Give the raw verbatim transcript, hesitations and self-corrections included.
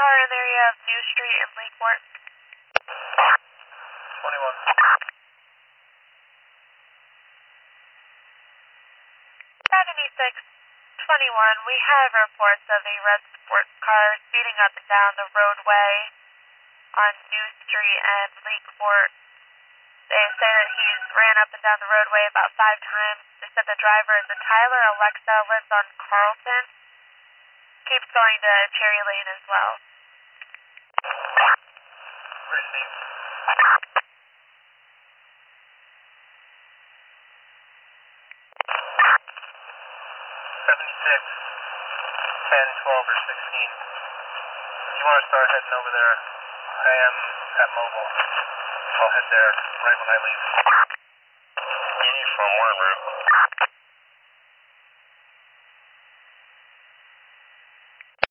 car in the area of New Street and Leekport. twenty-one. seventy-six twenty-one, we have reports of a red sports car speeding up and down the roadway on New Street and Leekport. They say that he's ran up and down the roadway about five times. They said the driver is a Tyler Alexa, lives on Carlton. Keeps going to Cherry Lane as well. Received. seventy-six, ten, twelve, or sixteen. If you want to start heading over there, I am at Mobile. I'll head there right when I leave. Uniform, one route.